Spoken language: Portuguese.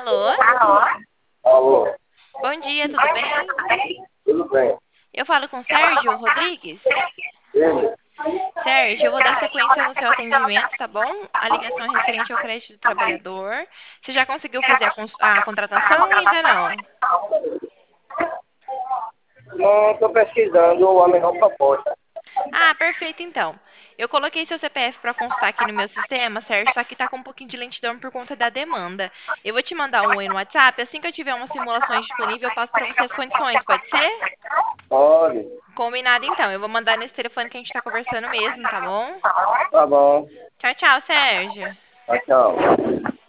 Alô? Alô, Bom dia, tudo bem? tudo bem? Eu falo com Sérgio Rodrigues? Ele? Sérgio, eu vou dar sequência no seu atendimento, tá bom? A ligação é referente ao crédito do trabalhador. Você já conseguiu fazer a contratação ou ainda não? Não, estou pesquisando a melhor proposta. Ah, perfeito então. Eu coloquei seu CPF para constar aqui no meu sistema, Sérgio, só que tá com um pouquinho de lentidão por conta da demanda. Eu vou te mandar um oi no WhatsApp, assim que eu tiver umas simulações disponíveis, eu passo para você as condições, pode ser? Pode, Combinado então. Eu vou mandar nesse telefone que a gente tá conversando mesmo, tá bom? tá bom. Tchau, tchau, Sérgio. Tchau, tchau.